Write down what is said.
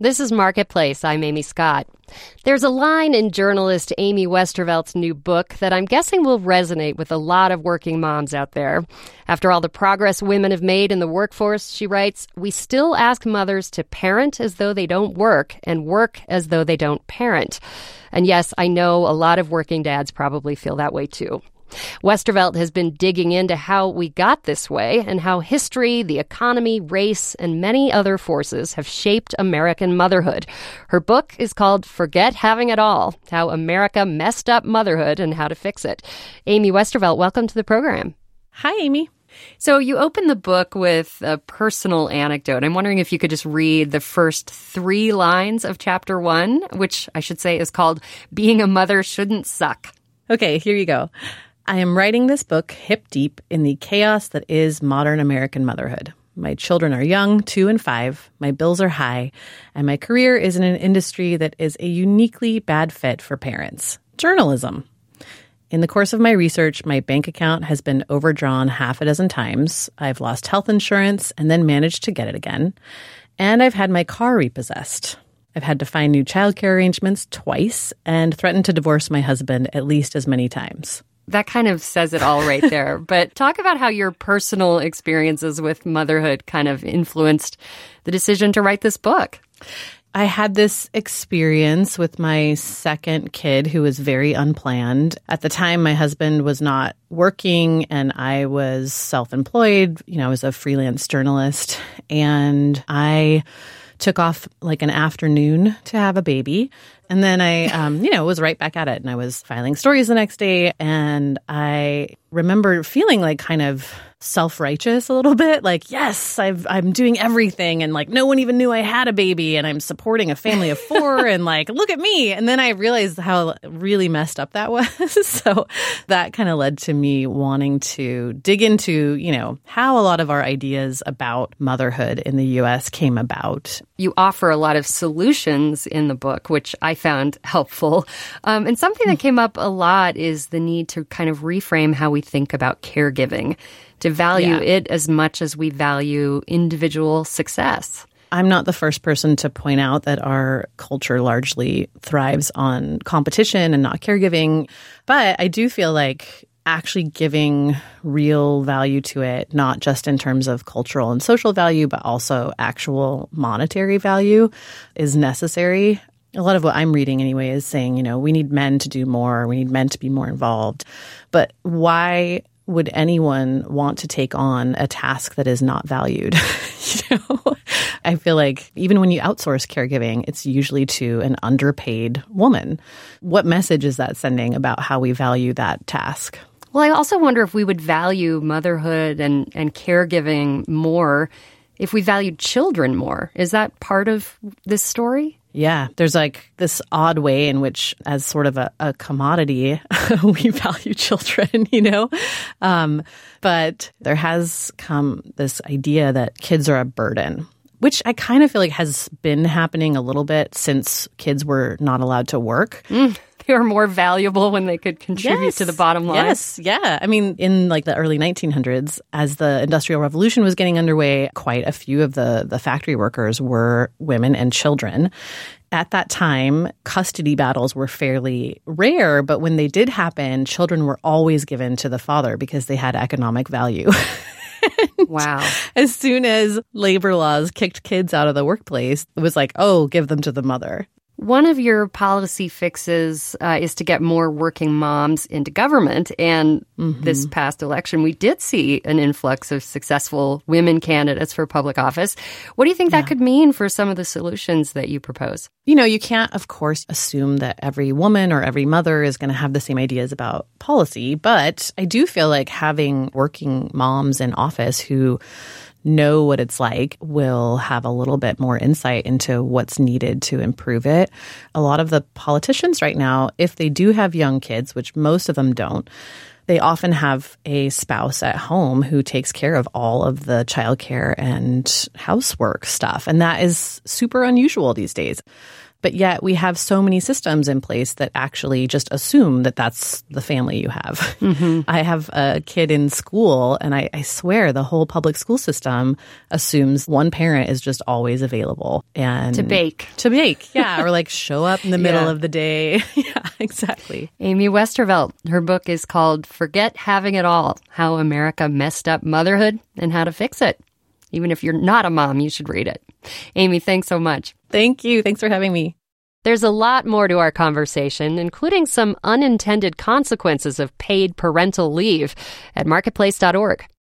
This is Marketplace. I'm Amy Scott. There's a line in journalist Amy Westervelt's new book that I'm guessing will resonate with a lot of working moms out there. After all the progress women have made in the workforce, she writes, we still ask mothers to parent as though they don't work and work as though they don't parent. And yes, I know a lot of working dads probably feel that way too. Westervelt has been digging into how we got this way and how history, the economy, race, and many other forces have shaped American motherhood. Her book is called Forget Having It All, How America Messed Up Motherhood and How to Fix It. Amy Westervelt, welcome to the program. Hi, Amy. So you open the book with a personal anecdote. I'm wondering if you could just read the first 3 lines of chapter 1, which I should say is called Being a Mother Shouldn't Suck. Okay, here you go. I am writing this book hip deep in the chaos that is modern American motherhood. My children are young, 2 and 5, my bills are high, and my career is in an industry that is a uniquely bad fit for parents, journalism. In the course of my research, my bank account has been overdrawn 6 times. I've lost health insurance and then managed to get it again. And I've had my car repossessed. I've had to find new childcare arrangements twice and threatened to divorce my husband at least as many times. That kind of says it all right there. But talk about how your personal experiences with motherhood kind of influenced the decision to write this book. I had this experience with my second kid who was very unplanned. At the time, my husband was not working and I was self-employed. I was a freelance journalist, and I took off like an afternoon to have a baby. And then I, was right back at it. And I was filing stories the next day. And I remember feeling like kind of self-righteous a little bit. Like, yes, I'm doing everything. And like, no one even knew I had a baby. And I'm supporting a family of 4. And like, look at me. And then I realized how really messed up that was. So that kind of led to me wanting to dig into, how a lot of our ideas about motherhood in the U.S. came about. You offer a lot of solutions in the book, which I found helpful. And something that came up a lot is the need to kind of reframe how we think about caregiving, to value it as much as we value individual success. I'm not the first person to point out that our culture largely thrives on competition and not caregiving, but I do feel like actually giving real value to it, not just in terms of cultural and social value, but also actual monetary value is necessary. A lot of what I'm reading anyway is saying, we need men to do more, we need men to be more involved. But why would anyone want to take on a task that is not valued? I feel like even when you outsource caregiving, it's usually to an underpaid woman. What message is that sending about how we value that task? Well, I also wonder if we would value motherhood and caregiving more if we valued children more. Is that part of this story? Yeah, there's like this odd way in which, as sort of a commodity, we value children, But there has come this idea that kids are a burden, which I kind of feel like has been happening a little bit since kids were not allowed to work. They were more valuable when they could contribute to the bottom line. Yes, yeah. I mean, in like the early 1900s, as the Industrial Revolution was getting underway, quite a few of the factory workers were women and children. At that time, custody battles were fairly rare, but when they did happen, children were always given to the father because they had economic value. Wow. As soon as labor laws kicked kids out of the workplace, it was like, oh, give them to the mother. One of your policy fixes is to get more working moms into government. And this past election, we did see an influx of successful women candidates for public office. What do you think that could mean for some of the solutions that you propose? You can't, of course, assume that every woman or every mother is going to have the same ideas about policy. But I do feel like having working moms in office who know what it's like will have a little bit more insight into what's needed to improve it. A lot of the politicians right now, if they do have young kids, which most of them don't, they often have a spouse at home who takes care of all of the childcare and housework stuff. And that is super unusual these days. But yet we have so many systems in place that actually just assume that that's the family you have. Mm-hmm. I have a kid in school, and I swear the whole public school system assumes one parent is just always available. And to bake, yeah. Or like show up in the middle of the day. Yeah, exactly. Amy Westervelt, her book is called Forget Having It All, How America Messed Up Motherhood and How to Fix It. Even if you're not a mom, you should read it. Amy, thanks so much. Thank you. Thanks for having me. There's a lot more to our conversation, including some unintended consequences of paid parental leave at marketplace.org.